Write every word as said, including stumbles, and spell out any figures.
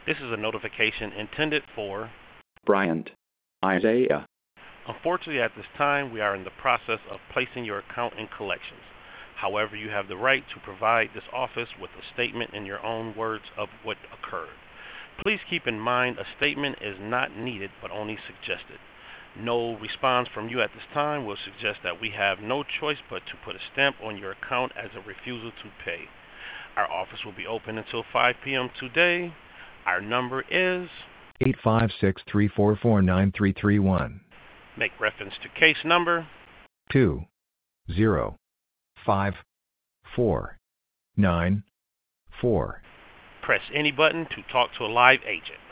This is a notification intended for Bryant, Isaiah. Unfortunately, at this time, we are in the process of placing your account in collections. However, you have the right to provide this office with a statement in your own words of what occurred. Please keep in mind a statement is not needed but only suggested. No response from you at this time will suggest that we have no choice but to put a stamp on your account as a refusal to pay. Our office will be open until five p.m. today. Our number is eight five six, three four four, nine three three one. Make reference to case number two zero five four nine four. Press any button to talk to a live agent.